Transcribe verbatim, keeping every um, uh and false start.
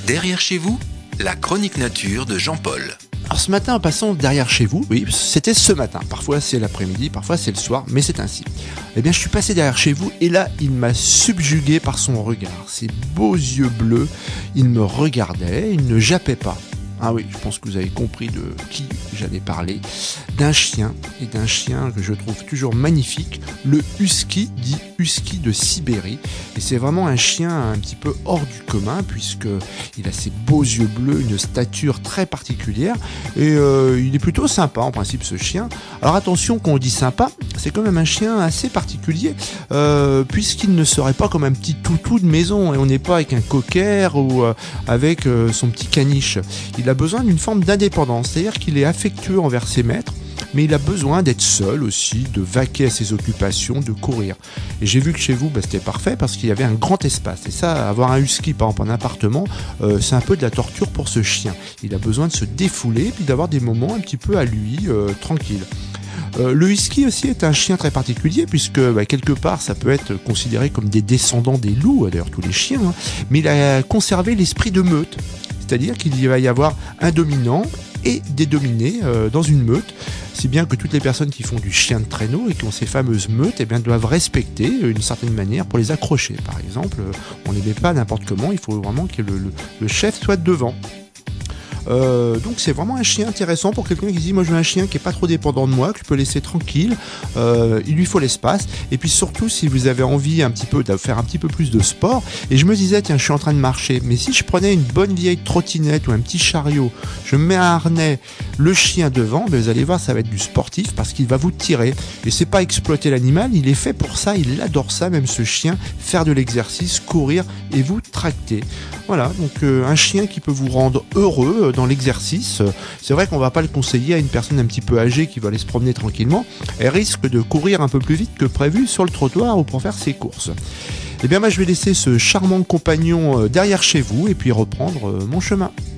Derrière chez vous, la chronique nature de Jean-Paul. Alors ce matin, en passant derrière chez vous, oui, c'était ce matin, parfois c'est l'après-midi, parfois c'est le soir, mais c'est ainsi. Eh bien, je suis passé derrière chez vous et là, il m'a subjugué par son regard. Ses beaux yeux bleus, il me regardait, il ne jappait pas. Ah oui, je pense que vous avez compris de qui j'allais parler. D'un chien, et d'un chien que je trouve toujours magnifique, le husky, dit husky de Sibérie. Et c'est vraiment un chien un petit peu hors du commun, puisqu'il a ses beaux yeux bleus, une stature très particulière, et euh, il est plutôt sympa en principe ce chien. Alors attention, quand on dit sympa, c'est quand même un chien assez particulier, euh, puisqu'il ne serait pas comme un petit toutou de maison, et on n'est pas avec un cocker ou euh, avec euh, son petit caniche. Il a besoin d'une forme d'indépendance, c'est-à-dire qu'il est affectueux envers ses maîtres, mais il a besoin d'être seul aussi, de vaquer à ses occupations, de courir. Et j'ai vu que chez vous, bah, c'était parfait parce qu'il y avait un grand espace. Et ça, avoir un husky par exemple en appartement, euh, c'est un peu de la torture pour ce chien. Il a besoin de se défouler et puis d'avoir des moments un petit peu à lui, euh, tranquille. Euh, le husky aussi est un chien très particulier puisque bah, quelque part ça peut être considéré comme des descendants des loups, d'ailleurs tous les chiens, hein, mais il a conservé l'esprit de meute. C'est-à-dire qu'il va y avoir un dominant et des dominés euh, dans une meute, si bien que toutes les personnes qui font du chien de traîneau et qui ont ces fameuses meutes eh bien, doivent respecter une certaine manière pour les accrocher. Par exemple, on ne les met pas n'importe comment, il faut vraiment que le, le, le chef soit devant. Euh, donc c'est vraiment un chien intéressant pour quelqu'un qui dit moi je veux un chien qui est pas trop dépendant de moi, que je peux laisser tranquille, euh, il lui faut l'espace, et puis surtout si vous avez envie un petit peu de faire un petit peu plus de sport, et je me disais tiens je suis en train de marcher, mais si je prenais une bonne vieille trottinette ou un petit chariot, je me mets un harnais, le chien devant, ben vous allez voir ça va être du sportif parce qu'il va vous tirer, et c'est pas exploiter l'animal, il est fait pour ça, il adore ça même ce chien, faire de l'exercice, courir et vous tracter. Voilà, donc euh, un chien qui peut vous rendre heureux dans l'exercice. C'est vrai qu'on va pas le conseiller à une personne un petit peu âgée qui va aller se promener tranquillement. Elle risque de courir un peu plus vite que prévu sur le trottoir ou pour faire ses courses. Eh bien moi je vais laisser ce charmant compagnon derrière chez vous et puis reprendre mon chemin.